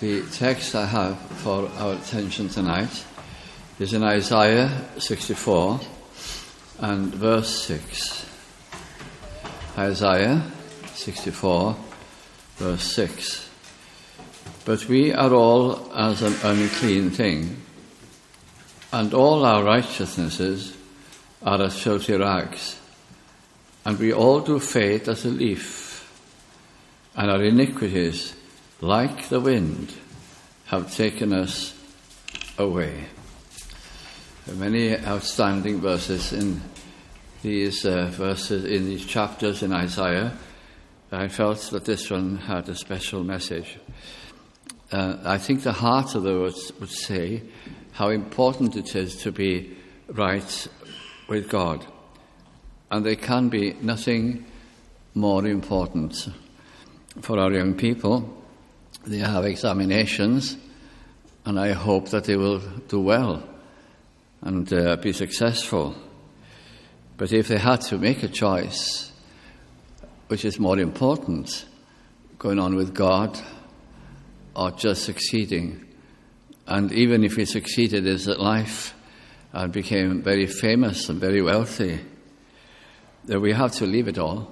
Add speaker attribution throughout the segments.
Speaker 1: The text I have for our attention tonight is in Isaiah 64 and verse 6. Isaiah 64, verse 6. But we are all as an unclean thing, and all our righteousnesses are as filthy rags, and we all do fade as a leaf, and our iniquities, like the wind, have taken us away. There are many outstanding verses in these chapters in Isaiah. I felt that this one had a special message. I think the heart of the words would say how important it is to be right with God. And there can be nothing more important for our young people. They have examinations, and I hope that they will do well and be successful. But if they had to make a choice, which is more important, going on with God or just succeeding, and even if he succeeded in his life and became very famous and very wealthy, then we have to leave it all.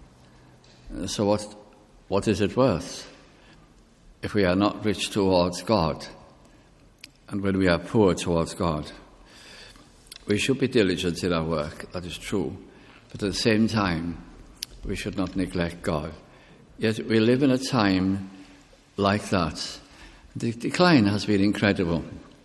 Speaker 1: So what is it worth if we are not rich towards God and when we are poor towards God? We should be diligent in our work, that is true, but at the same time we should not neglect God. Yet we live in a time like that. The decline has been incredible.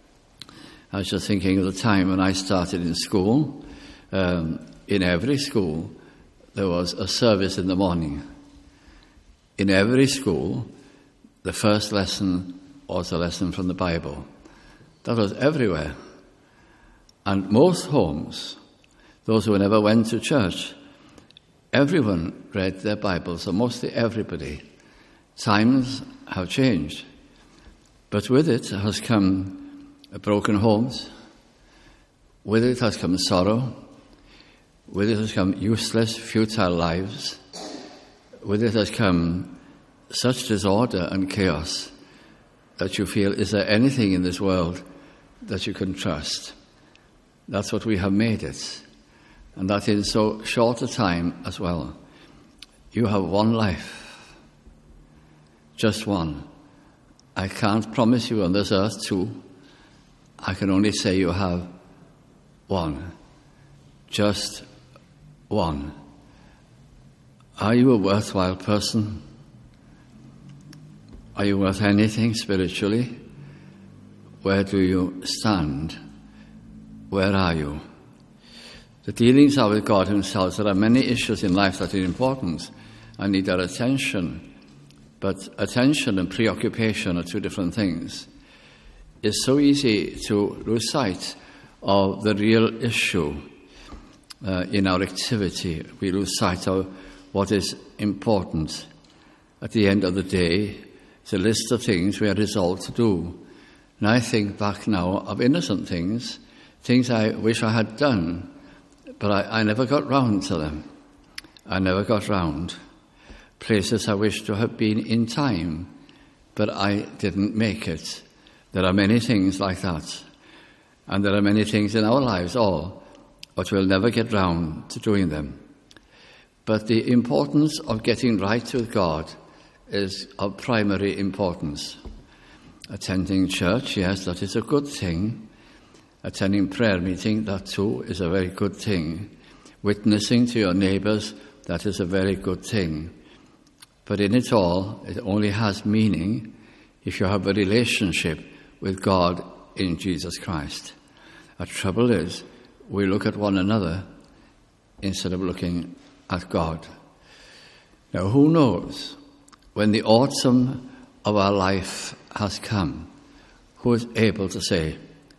Speaker 1: I was just thinking of the time when I started in school. In every school there was a service in the morning. In every school the first lesson was a lesson from the Bible. That was everywhere. And most homes, those who never went to church, everyone read their Bibles, or mostly everybody. Times have changed. But with it has come broken homes. With it has come sorrow. With it has come useless, futile lives. With it has come such disorder and chaos that you feel, is there anything in this world that you can trust? That's what we have made it. And that in so short a time as well. You have one life. Just one. I can't promise you on this earth two. I can only say you have one. Just one. Are you a worthwhile person? Are you worth anything spiritually? Where do you stand? Where are you? The dealings are with God himself. There are many issues in life that are important and need our attention. But attention and preoccupation are two different things. It's so easy to lose sight of the real issue in our activity. We lose sight of what is important. At the end of the day, it's a list of things we are resolved to do. And I think back now of innocent things I wish I had done, but I never got round to them. I never got round. Places I wish to have been in time, but I didn't make it. There are many things like that. And there are many things in our lives, but we'll never get round to doing them. But the importance of getting right with God is of primary importance. Attending church, yes, that is a good thing. Attending prayer meeting, that too is a very good thing. Witnessing to your neighbours, that is a very good thing. But in it all, it only has meaning if you have a relationship with God in Jesus Christ. The trouble is, we look at one another instead of looking at God. Now, who knows, when the autumn of our life has come, who is able to say,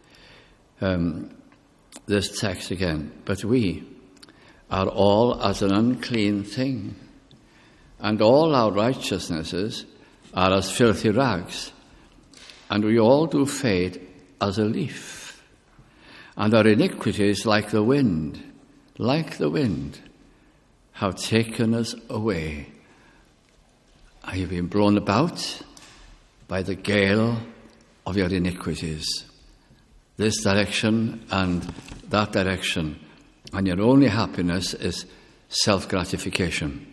Speaker 1: this text again, but we are all as an unclean thing, and all our righteousnesses are as filthy rags, and we all do fade as a leaf, and our iniquities like the wind, have taken us away. Are you being blown about? by the gale of your iniquities. This direction and that direction, and your only happiness is self-gratification.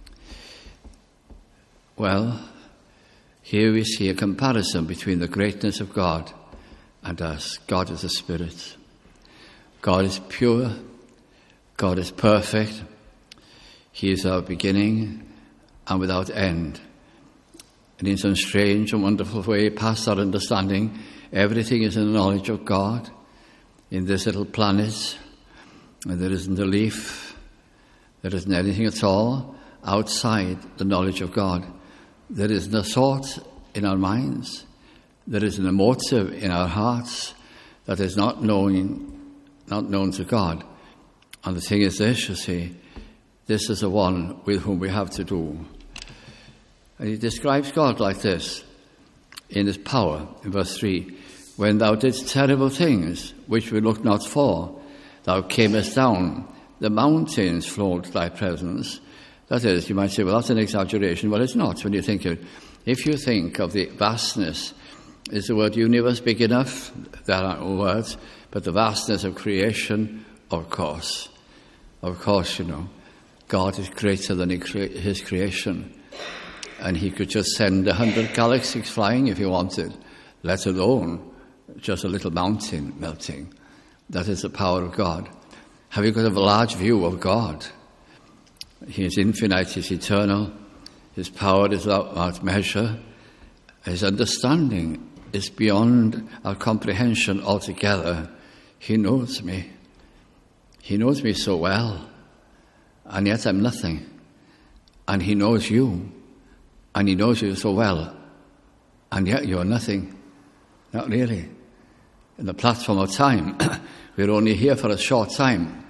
Speaker 1: Well, here we see a comparison between the greatness of God and us. God is a spirit. God is pure. God is perfect. He is our beginning and without end. And in some strange and wonderful way, past our understanding, everything is in the knowledge of God. In this little planet, and there isn't a leaf, there isn't anything at all outside the knowledge of God. There isn't a thought in our minds. There isn't a motive in our hearts that is not known to God. And the thing is this, you see, this is the one with whom we have to do. And he describes God like this in his power, in verse 3. When thou didst terrible things, which we looked not for, thou camest down, the mountains flowed to thy presence. That is, you might say, well, that's an exaggeration. Well, it's not when you think of it. If you think of the vastness, is the word universe big enough? There aren't words, but the vastness of creation, of course. Of course, you know, God is greater than his creation. And he could just send 100 galaxies flying if he wanted, let alone just a little mountain melting. That is the power of God. Have you got a large view of God? He is infinite, he's eternal. His power is without measure. His understanding is beyond our comprehension altogether. He knows me. He knows me so well. And yet I'm nothing. And he knows you. And he knows you so well. And yet you're nothing. Not really. In the platform of time, we're only here for a short time.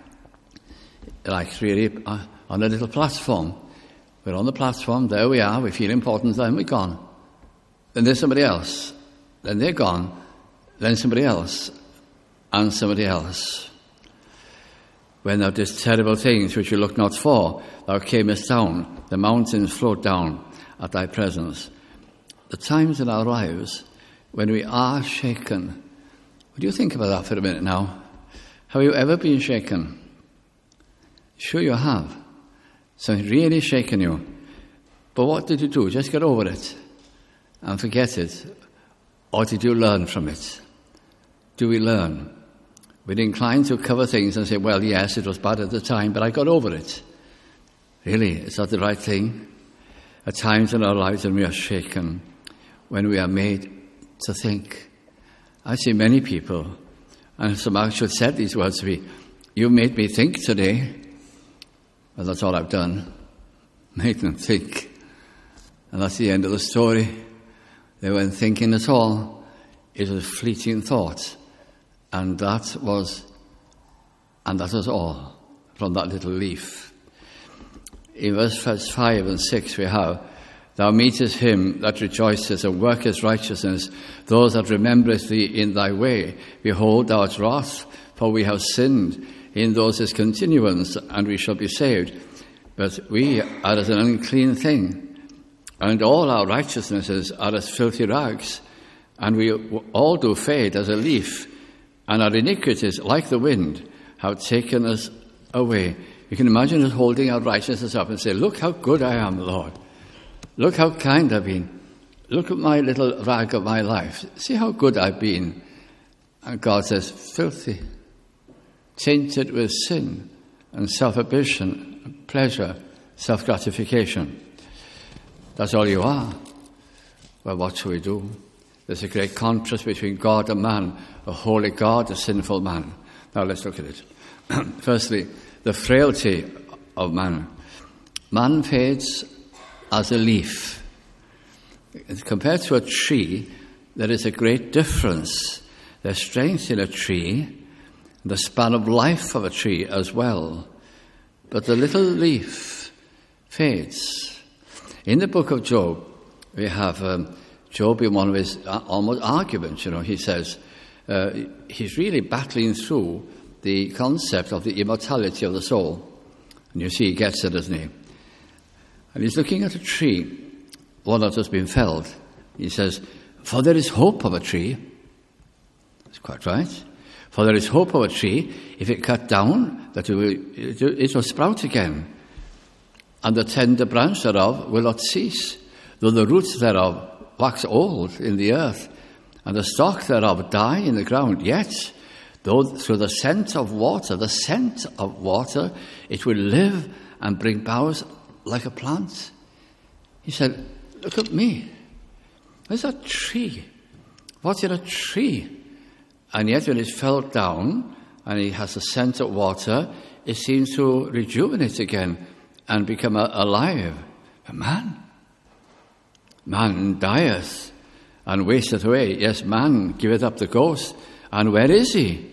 Speaker 1: Like really on a little platform. We're on the platform, there we are, we feel important, then we're gone. Then there's somebody else. Then they're gone. Then somebody else. And somebody else. When thou didst terrible things which you looked not for, thou camest down, the mountains flowed down at thy presence. The times in our lives when we are shaken. Would you think about that for a minute now? Have you ever been shaken? Sure you have. Something really shaken you. But what did you do? Just get over it and forget it? Or did you learn from it? Do we learn? We're inclined to cover things and say, well, yes, it was bad at the time, but I got over it. Really, is that the right thing? At times in our lives when we are shaken, when we are made to think. I see many people, and some actually said these words to me, you made me think today. Well, that's all I've done. Make them think. And that's the end of the story. They weren't thinking at all. It was a fleeting thought. And that was all from that little leaf. In verse 5 and 6 we have, thou meetest him that rejoiceth and worketh righteousness, those that remembereth thee in thy way. Behold, thou art wrath, for we have sinned. In those is continuance, and we shall be saved. But we are as an unclean thing, and all our righteousnesses are as filthy rags, and we all do fade as a leaf, and our iniquities, like the wind, have taken us away. You can imagine us holding our righteousness up and say, look how good I am, Lord. Look how kind I've been. Look at my little rag of my life. See how good I've been. And God says, filthy, tainted with sin and self-ambition, pleasure, self-gratification. That's all you are. Well, what shall we do? There's a great contrast between God and man, a holy God, a sinful man. Now let's look at it. Firstly, the frailty of man. Man fades as a leaf. Compared to a tree, there is a great difference. There's strength in a tree, the span of life of a tree as well. But the little leaf fades. In the book of Job, we have Job in one of his almost arguments, he says, he's really battling through the concept of the immortality of the soul. And you see he gets it, doesn't he? And he's looking at a tree, one that has been felled, He says, for there is hope of a tree. That's quite right. For there is hope of a tree, if it cut down, that it will sprout again. And the tender branch thereof will not cease, though the roots thereof wax old in the earth, and the stalk thereof die in the ground. Yet, though through the scent of water, it will live and bring boughs like a plant. He said, look at me. There's a tree. What's in a tree? And yet when it's fell down and it has the scent of water, it seems to rejuvenate again and become alive. But man dieth and wasteth away. Yes, man giveth up the ghost. And where is he?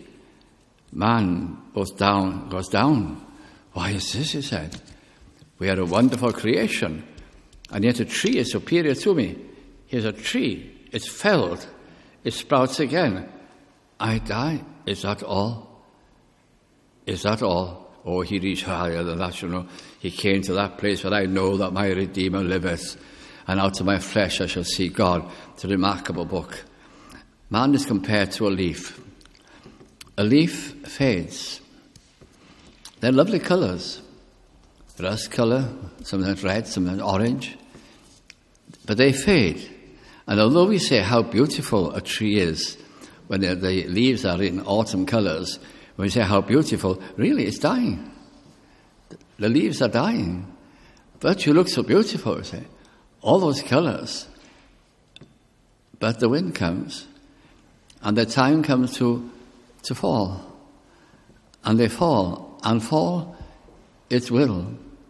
Speaker 1: Man goes down. Why is this, he said? We are a wonderful creation, and yet a tree is superior to me. Here's a tree. It's felled. It sprouts again. I die. Is that all? Is that all? Oh, he reached higher than that, you know. He came to that place where I know that my Redeemer liveth, and out of my flesh I shall see God. It's a remarkable book. Man is compared to a leaf. A leaf fades. They're lovely colours. Rust colour, sometimes red, sometimes orange. But they fade. And although we say how beautiful a tree is when the leaves are in autumn colours, when we say how beautiful, really it's dying. The leaves are dying. But you look so beautiful, we say. All those colours. But the wind comes, and the time comes to fall. And they fall, and fall it will.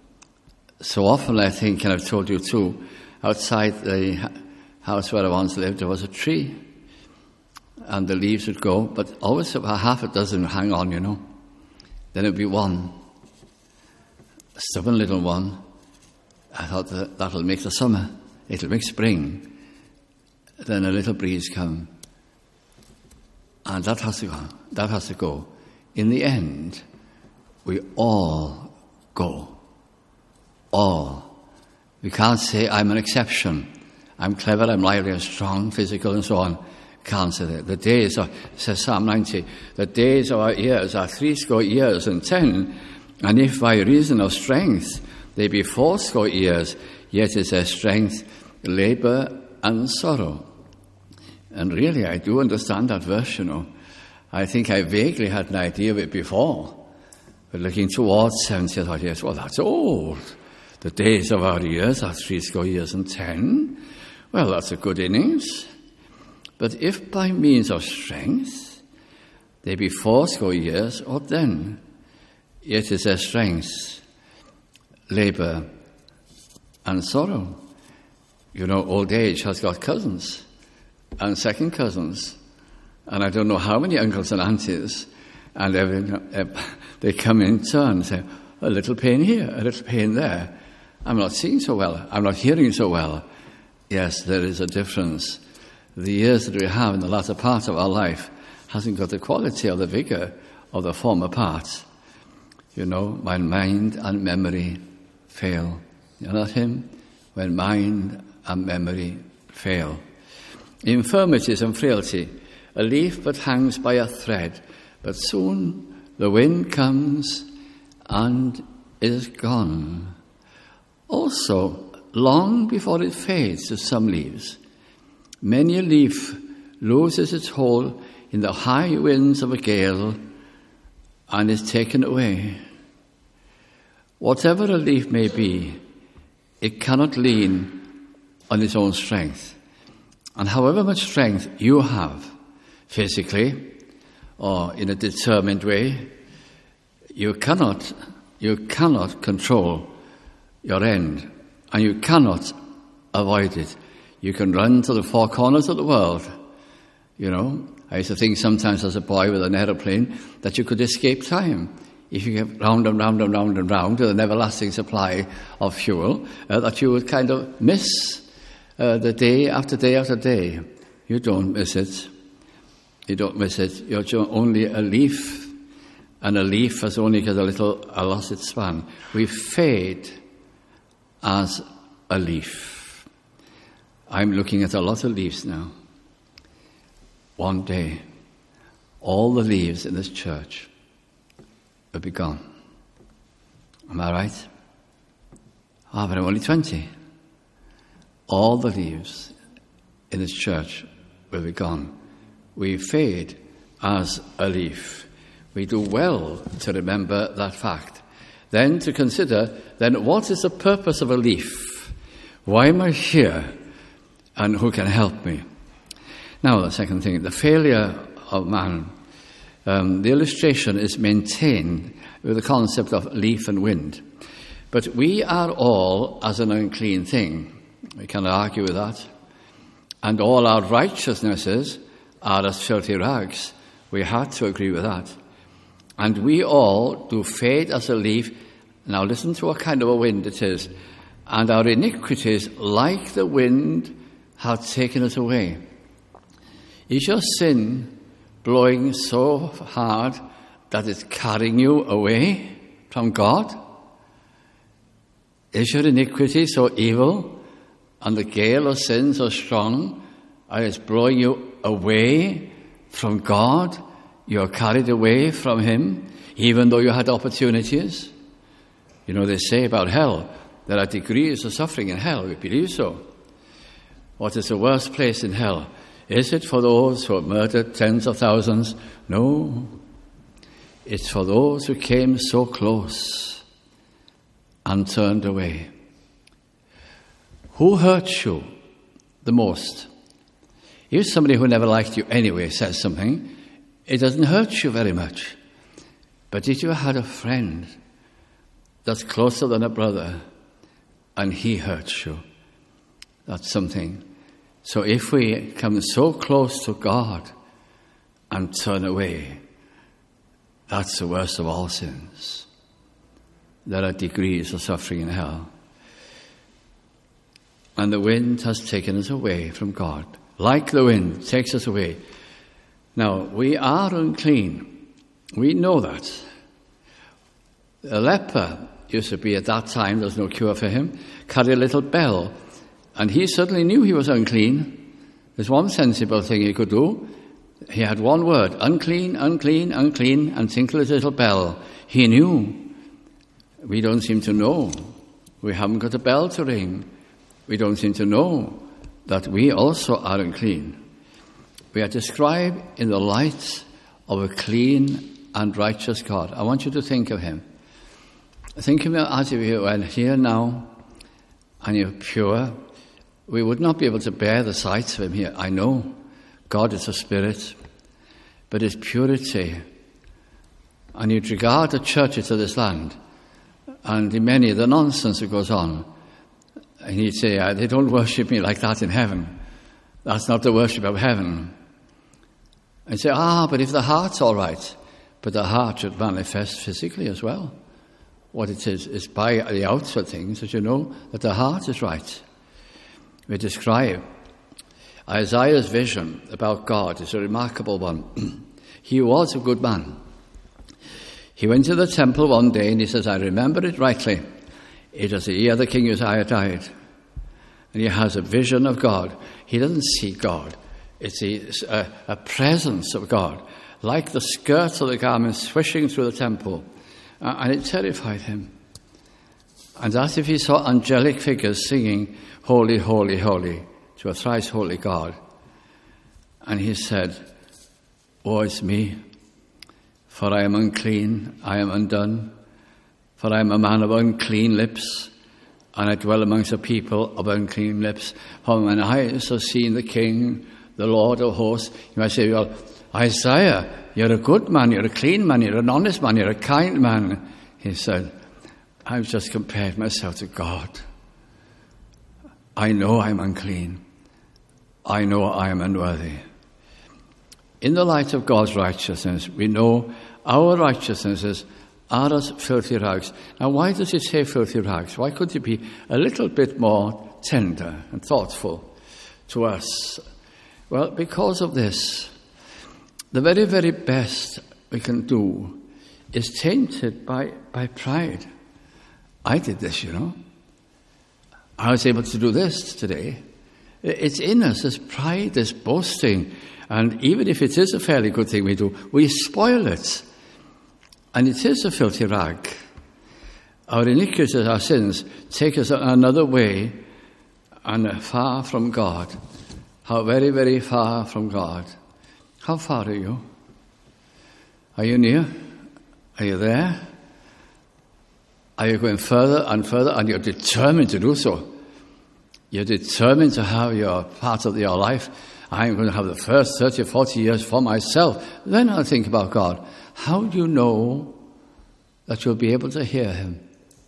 Speaker 1: So often I think, and I've told you too, outside the house where I once lived, there was a tree, and the leaves would go, but always about half a dozen would hang on, you know. Then it'd be one, a stubborn little one. I thought that'll make the summer, it'll make spring. Then a little breeze come, and that has to go. In the end, we all go. All. We can't say, I'm an exception. I'm clever, I'm lively, I'm strong, physical, and so on. Can't say that. The days of, says Psalm 90, the days of our years are 80 years and 10, and if by reason of strength they be 80 years, yet is their strength labour and sorrow. And really, I do understand that verse, you know. I think I vaguely had an idea of it before. But looking towards 70, I thought, yes, well, that's old. The days of our years are 80 years and 10. Well, that's a good innings. But if by means of strength they be 80 years, what then? Yet is their strength labour and sorrow. You know, old age has got cousins and second cousins, and I don't know how many uncles and aunties, and they come in turn and say, a little pain here, a little pain there. I'm not seeing so well, I'm not hearing so well. Yes, there is a difference. The years that we have in the latter part of our life hasn't got the quality or the vigour of the former part. You know, when mind and memory fail. You know that hymn? When mind and memory fail. Infirmities and frailty, a leaf but hangs by a thread, but soon the wind comes and is gone. Also, long before it fades to some leaves, many a leaf loses its hold in the high winds of a gale and is taken away. Whatever a leaf may be, it cannot lean on its own strength. And however much strength you have, physically or in a determined way, you cannot control your end, and you cannot avoid it. You can run to the four corners of the world. You know, I used to think sometimes as a boy with an aeroplane that you could escape time. If you get round and round and round and round with an everlasting supply of fuel, that you would kind of miss the day after day after day. You don't miss it. You don't miss it. You're only a leaf, and a leaf has only got lost its span. We fade as a leaf. I'm looking at a lot of leaves now. One day, all the leaves in this church will be gone. Am I right? But I'm only 20. All the leaves in this church will be gone. We fade as a leaf. We do well to remember that fact. Then to consider, what is the purpose of a leaf? Why am I here? And who can help me? Now, the second thing, the failure of man. The illustration is maintained with the concept of leaf and wind. But we are all as an unclean thing. We cannot argue with that. And all our righteousnesses are as filthy rags. We had to agree with that. And we all do fade as a leaf. Now listen to what kind of a wind it is. And our iniquities, like the wind, have taken us away. Is your sin blowing so hard that it's carrying you away from God? Is your iniquity so evil and the gale of sin so strong and it's blowing you away from God? You're carried away from Him, even though you had opportunities. You know, they say about hell, there are degrees of suffering in hell. We believe so. What is the worst place in hell? Is it for those who have murdered tens of thousands? No. It's for those who came so close and turned away. Who hurts you the most? If somebody who never liked you anyway says something, it doesn't hurt you very much. But if you had a friend that's closer than a brother and he hurts you, that's something. So if we come so close to God and turn away, that's the worst of all sins. There are degrees of suffering in hell. And the wind has taken us away from God. Like the wind takes us away. Now, we are unclean. We know that. A leper used to be, at that time, there was no cure for him, carry a little bell. And he certainly knew he was unclean. There's one sensible thing he could do. He had one word, unclean, unclean, unclean, and tinkle his little bell. He knew. We don't seem to know. We haven't got a bell to ring. We don't seem to know that we also are unclean. We are described in the light of a clean and righteous God. I want you to think of Him. Think of Him as if you were here now and you're pure. We would not be able to bear the sight of Him here. I know God is a spirit, but His purity. And you'd regard the churches of this land and the many of the nonsense that goes on. And he'd say, they don't worship me like that in heaven. That's not the worship of heaven. And say, but if the heart's all right, but the heart should manifest physically as well. What it is by the outward things that you know that the heart is right. We describe Isaiah's vision about God is a remarkable one. He was a good man. He went to the temple one day and he says, I remember it rightly. It was the year the King Uzziah died. And he has a vision of God. He doesn't see God. It's a presence of God, like the skirts of the garment swishing through the temple. And it terrified him. And as if he saw angelic figures singing, Holy, holy, holy, to a thrice holy God. And he said, Woe is me, for I am unclean, I am undone. For I am a man of unclean lips, and I dwell amongst a people of unclean lips. For mine eyes have seen the King, the Lord of hosts. You might say, well, Isaiah, you're a good man, you're a clean man, you're an honest man, you're a kind man. He said, I've just compared myself to God. I know I'm unclean. I know I am unworthy. In the light of God's righteousness, we know our righteousnesses are as filthy rags. Now, why does it say filthy rags? Why couldn't it be a little bit more tender and thoughtful to us? Well, because of this, the very, very best we can do is tainted by pride. I did this, you know. I was able to do this today. It's in us, this pride, this boasting. And even if it is a fairly good thing we do, we spoil it. And it is a filthy rag. Our iniquities, our sins, take us another way and far from God. How very, very far from God. How far are you? Are you near? Are you there? Are you going further and further, and you're determined to do so? You're determined to have your part of your life. I'm going to have the first 30 or 40 years for myself. Then I'll think about God. How do you know that you'll be able to hear him?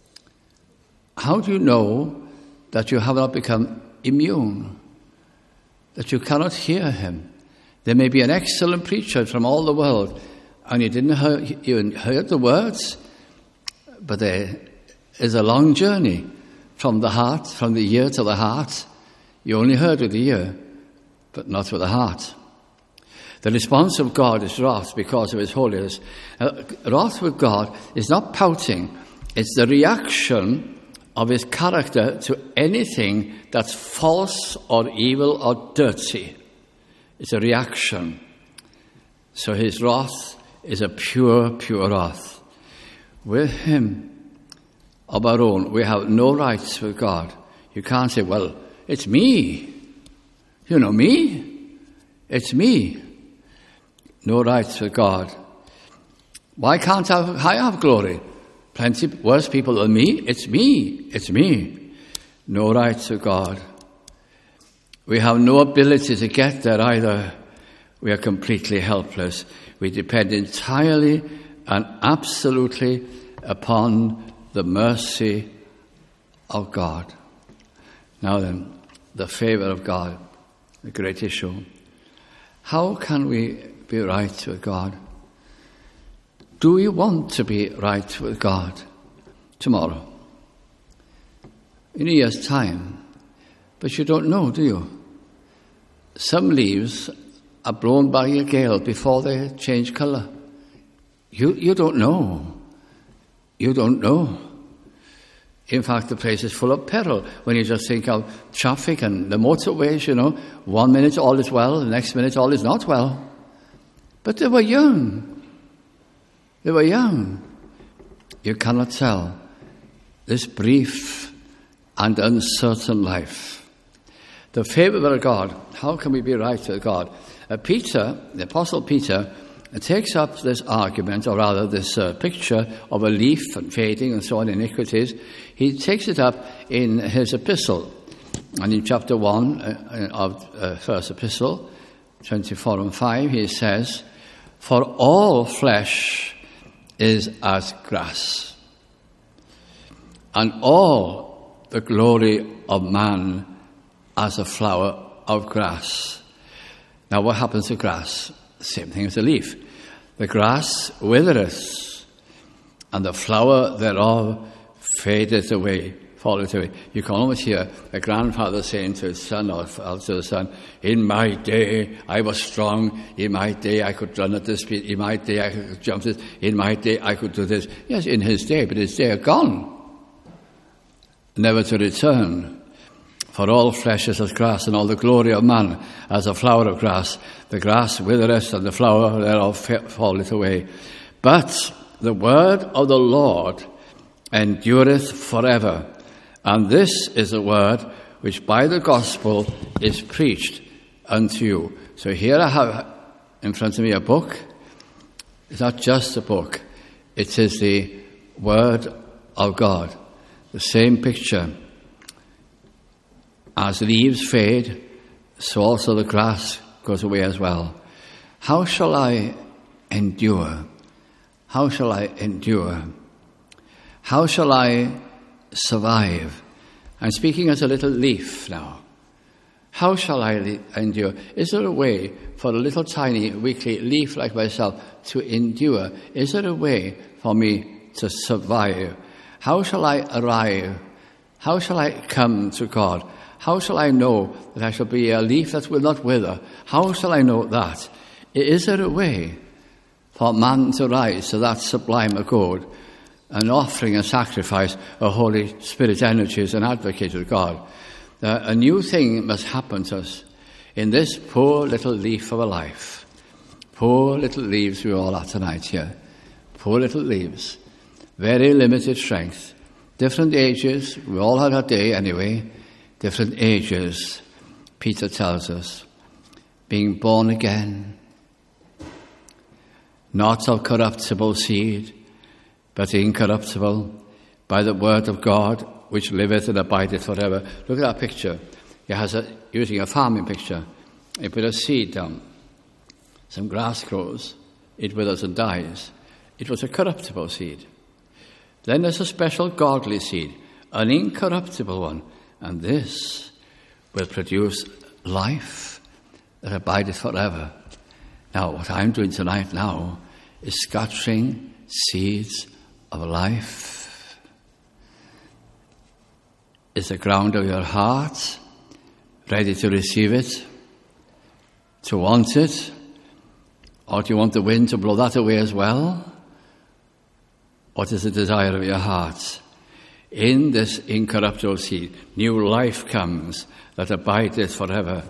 Speaker 1: How do you know that you have not become immune? That you cannot hear him? There may be an excellent preacher from all the world, and you heard the words, but there is a long journey from the heart, from the ear to the heart. You only heard with the ear, but not with the heart. The response of God is wrath because of his holiness. Wrath with God is not pouting. It's the reaction of his character to anything that's false or evil or dirty. It's a reaction. So his wrath is a pure, pure wrath. With him, of our own, we have no rights with God. You can't say, well, it's me. You know me? It's me. No rights with God. Why can't I have glory? Plenty worse people than me. It's me. It's me. No rights with God. We have no ability to get there either. We are completely helpless. We depend entirely and absolutely upon the mercy of God. Now then, the favour of God, the great issue. How can we be right with God? Do we want to be right with God tomorrow? In a year's time? But you don't know, do you? Some leaves are blown by a gale before they change colour. You don't know. You don't know. In fact, the place is full of peril when you just think of traffic and the motorways, 1 minute all is well, the next minute all is not well. But they were young. They were young. You cannot tell this brief and uncertain life. The favour of God, how can we be right with God? Peter, the Apostle Peter, takes up this argument, or rather this picture of a leaf and fading and so on, iniquities. He takes it up in his epistle. And in chapter 1 of first epistle, 24 and 5, he says, "For all flesh is as grass, and all the glory of man as a flower of grass." Now, what happens to grass? Same thing as a leaf. The grass withereth, and the flower thereof fadeth away, falleth away. You can almost hear a grandfather saying to his son or to the son, "In my day I was strong. In my day I could run at this speed. In my day I could jump this. In my day I could do this." Yes, in his day, but his day are gone, never to return. For all flesh is as grass, and all the glory of man as a flower of grass. The grass withereth, and the flower thereof falleth away. But the word of the Lord endureth forever. And this is the word which by the gospel is preached unto you. So here I have in front of me a book. It's not just a book. It is the word of God. The same picture. As leaves fade, so also the grass goes away as well. How shall I endure? How shall I endure? How shall I survive? I'm speaking as a little leaf now. How shall I endure? Is there a way for a little tiny weakly leaf like myself to endure? Is there a way for me to survive? How shall I arrive? How shall I come to God? How shall I know that I shall be a leaf that will not wither? How shall I know that? Is there a way for man to rise to that sublime accord, an offering and sacrifice of Holy Spirit energies and advocate with God? A new thing must happen to us in this poor little leaf of a life. Poor little leaves we all are tonight here. Poor little leaves. Very limited strength. Different ages. We all had a day anyway. Different ages, Peter tells us. Being born again. Not of corruptible seed, but incorruptible, by the word of God, which liveth and abideth forever. Look at that picture. He has using a farming picture. He put a seed down. Some grass grows. It withers and dies. It was a corruptible seed. Then there's a special godly seed, an incorruptible one. And this will produce life that abideth forever. Now, what I'm doing tonight now is scattering seeds of life. Is the ground of your heart ready to receive it, to want it? Or do you want the wind to blow that away as well? What is the desire of your heart? In this incorruptible seed, new life comes that abideth forever.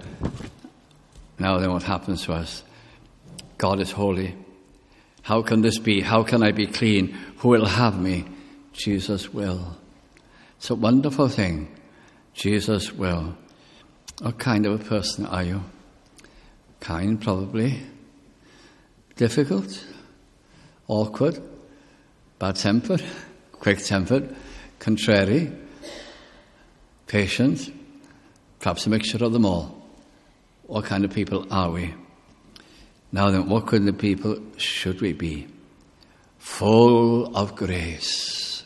Speaker 1: Now then, what happens to us? God is holy. How can this be? How can I be clean? Who will have me? Jesus will. It's a wonderful thing. Jesus will. What kind of a person are you? Kind, probably. Difficult? Awkward? Bad-tempered? Quick-tempered? Contrary? Patient? Perhaps a mixture of them all. What kind of people are we? Now then, what kind of people should we be? Full of grace,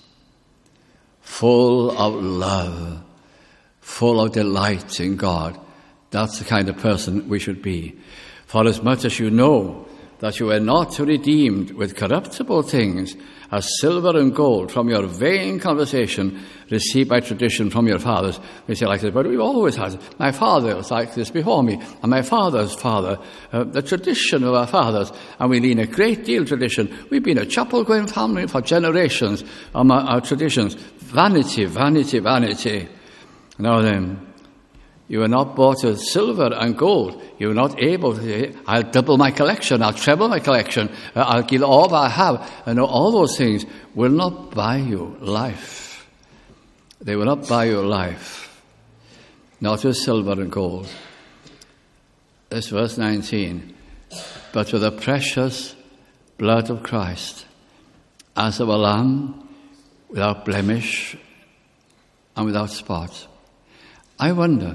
Speaker 1: full of love, full of delight in God. That's the kind of person we should be. For as much as you know that you were not redeemed with corruptible things, as silver and gold from your vain conversation received by tradition from your fathers. We say like this, but we've always had it. My father was like this before me, and my father's father, the tradition of our fathers, and we lean a great deal tradition. We've been a chapel-going family for generations. Our traditions, vanity, vanity, vanity. Now then, you were not bought with silver and gold. You were not able to say, I'll double my collection, I'll treble my collection, I'll give all that I have. And all those things will not buy you life. They will not buy you life. Not with silver and gold. This verse 19. But with the precious blood of Christ, as of a lamb, without blemish and without spot. I wonder,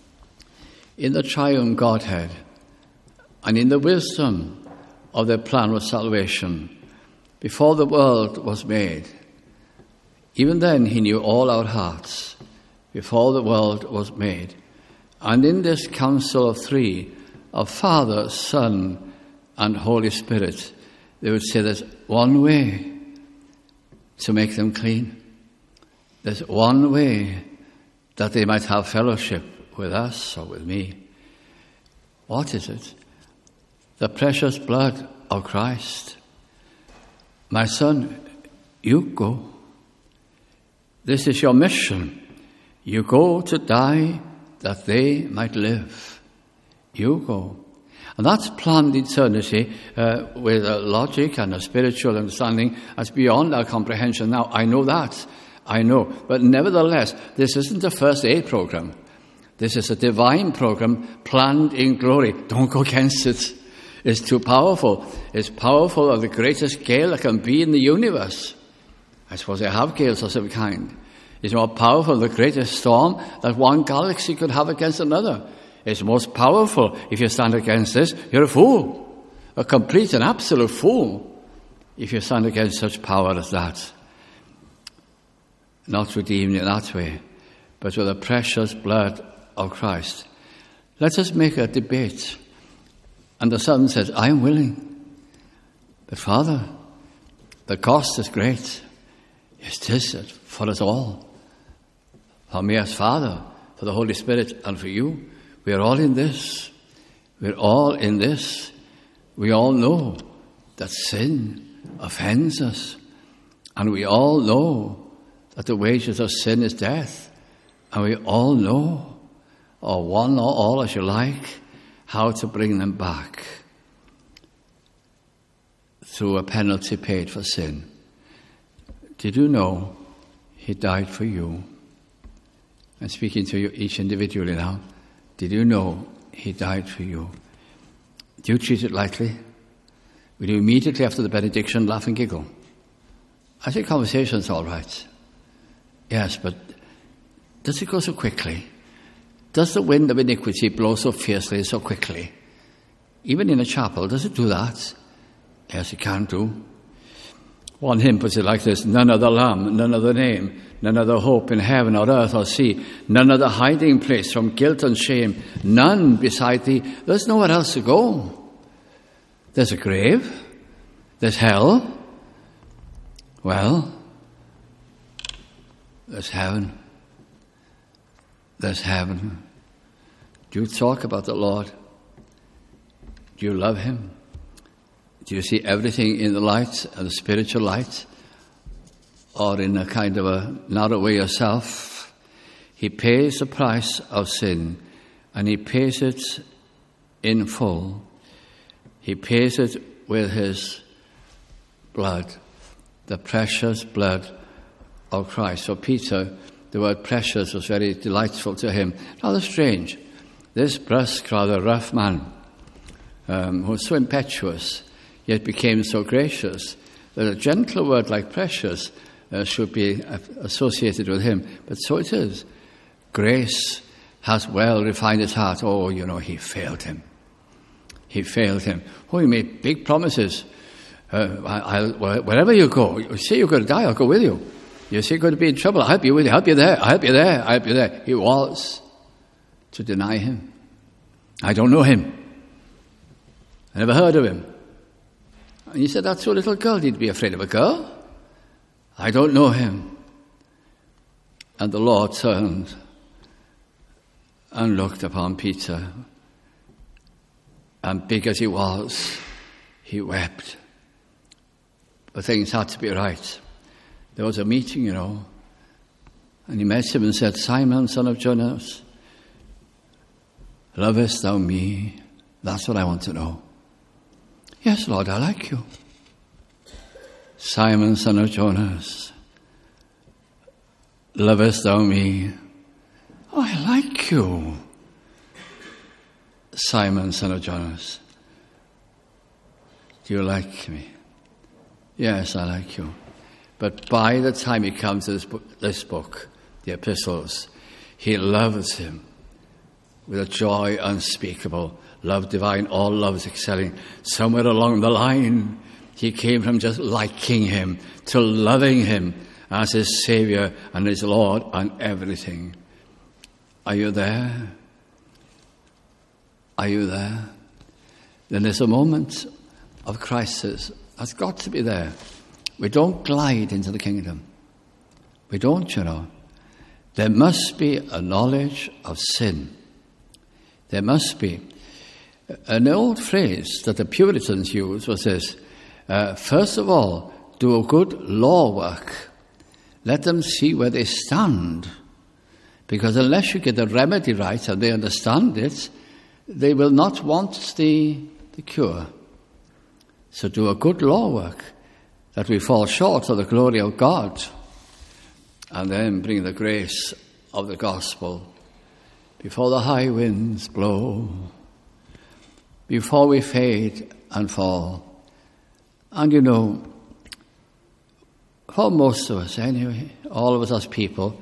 Speaker 1: in the triune Godhead and in the wisdom of their plan of salvation, before the world was made, even then he knew all our hearts, before the world was made. And in this council of three, of Father, Son, and Holy Spirit, they would say there's one way to make them clean. There's one way that they might have fellowship with us or with me. What is it? The precious blood of Christ. My son, you go. This is your mission. You go to die that they might live. You go. And that's planned eternity with a logic and a spiritual understanding that's beyond our comprehension now. I know that. I know. But nevertheless, this isn't a first aid program. This is a divine program planned in glory. Don't go against it. It's too powerful. It's powerful of the greatest gale that can be in the universe. I suppose they have gales of some kind. It's more powerful than the greatest storm that one galaxy could have against another. It's most powerful. If you stand against this, you're a fool. A complete and absolute fool. If you stand against such power as that. Not redeemed in that way, but with the precious blood of Christ. Let us make a debate. And the son says, I am willing. But Father, the cost is great. It is for us all. For me as Father, for the Holy Spirit, and for you. We are all in this. We're all in this. We all know that sin offends us. And we all know that the wages of sin is death. And we all know, or one or all as you like, how to bring them back through a penalty paid for sin. Did you know he died for you? I'm speaking to you each individually now. Did you know he died for you? Do you treat it lightly? Will you immediately after the benediction laugh and giggle? I think conversation's all right. Yes, but does it go so quickly? Does the wind of iniquity blow so fiercely, so quickly? Even in a chapel, does it do that? Yes, it can do. One hymn puts it like this: none other Lamb, none other name, none other hope in heaven or earth or sea, none other hiding place from guilt and shame, none beside thee. There's nowhere else to go. There's a grave. There's hell. Well, there's heaven. There's heaven. Do you talk about the Lord? Do you love him? Do you see everything in the light, the spiritual light, or in a kind of a narrow way yourself? He pays the price of sin, and he pays it in full. He pays it with his blood, the precious blood of Christ. For Peter, the word precious was very delightful to him. Rather strange. This brusque, rather rough man, who was so impetuous, yet became so gracious, that a gentle word like precious should be associated with him. But so it is. Grace has well refined his heart. Oh, he failed him. He failed him. Oh, he made big promises. Wherever you go, you say you're going to die, I'll go with you. You say you're going to be in trouble, I'll help you with you. I'll help you there. I'll help you there. I'll help you there. He was to deny him. I don't know him. I never heard of him. And he said, that's your little girl. You'd be afraid of a girl? I don't know him. And the Lord turned and looked upon Peter. And big as he was, he wept. But things had to be right. There was a meeting, and he met him and said, Simon, son of Jonas, lovest thou me? That's what I want to know. Yes, Lord, I like you. Simon, son of Jonas, lovest thou me? Oh, I like you. Simon, son of Jonas, do you like me? Yes, I like you. But by the time he comes to this book, the epistles, he loves him with a joy unspeakable, love divine, all loves excelling. Somewhere along the line, he came from just liking him to loving him as his Savior and his Lord and everything. Are you there? Are you there? Then there's a moment of crisis. That's got to be there. We don't glide into the kingdom. We don't, There must be a knowledge of sin. There must be. An old phrase that the Puritans used was this: first of all, do a good law work. Let them see where they stand. Because unless you get the remedy right and they understand it, they will not want the cure. So do a good law work, that we fall short of the glory of God, and then bring the grace of the gospel before the high winds blow, before we fade and fall. And for most of us anyway, all of us as people,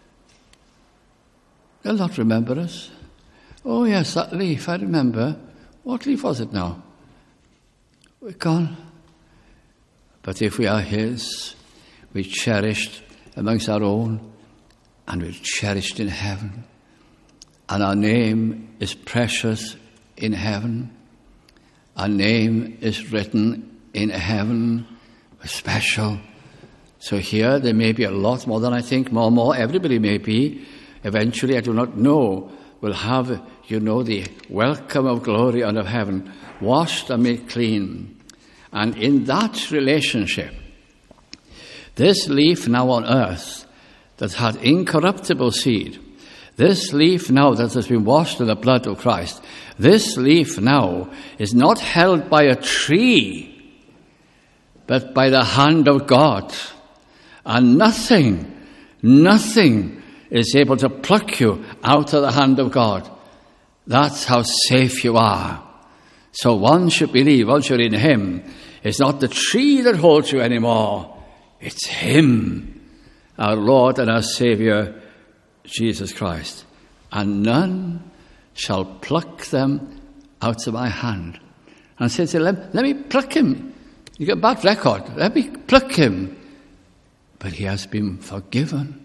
Speaker 1: they'll not remember us. Oh yes, that leaf, I remember. What leaf was it now? We're gone. But if we are his, we're cherished amongst our own, and we're cherished in heaven. And our name is precious in heaven. Our name is written in heaven. We're special. So here there may be a lot more than I think, more. Everybody may be. Eventually, I do not know, will have, the welcome of glory and of heaven, washed and made clean. And in that relationship, this leaf now on earth that had incorruptible seed, This leaf now that has been washed in the blood of Christ, this leaf now is not held by a tree, but by the hand of God. And nothing is able to pluck you out of the hand of God. That's how safe you are. So one should believe, once you're in Him, it's not the tree that holds you anymore. It's Him, our Lord and our Saviour, Jesus Christ. And none shall pluck them out of my hand. And I said to him, let me pluck him. You got a bad record. Let me pluck him. But he has been forgiven.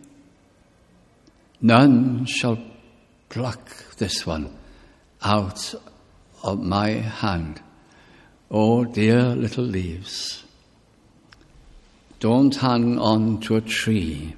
Speaker 1: None shall pluck this one out of my hand. Oh, dear little leaves, don't hang on to a tree,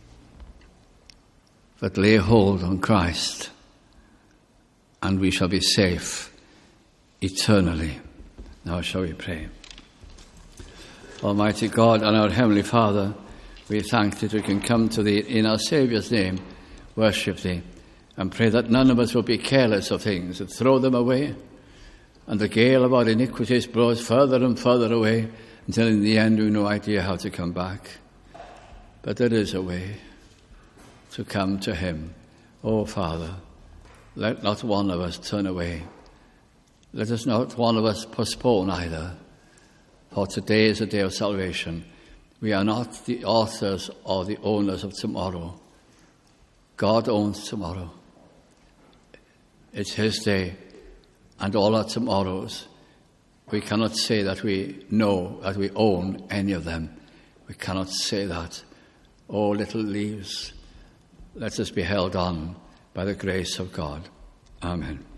Speaker 1: but lay hold on Christ, and we shall be safe eternally. Now shall we pray. Almighty God and our Heavenly Father, we thank Thee that we can come to Thee in our Saviour's name, worship Thee, and pray that none of us will be careless of things and throw them away, and the gale of our iniquities blows further and further away until in the end we have no idea how to come back. But there is a way to come to Him. Oh, Father, let not one of us turn away. Let us not one of us postpone either. For today is a day of salvation. We are not the authors or the owners of tomorrow. God owns tomorrow. It's His day, and all our tomorrows. We cannot say that we know, that we own any of them. We cannot say that. Oh, little leaves, let us be held on by the grace of God. Amen.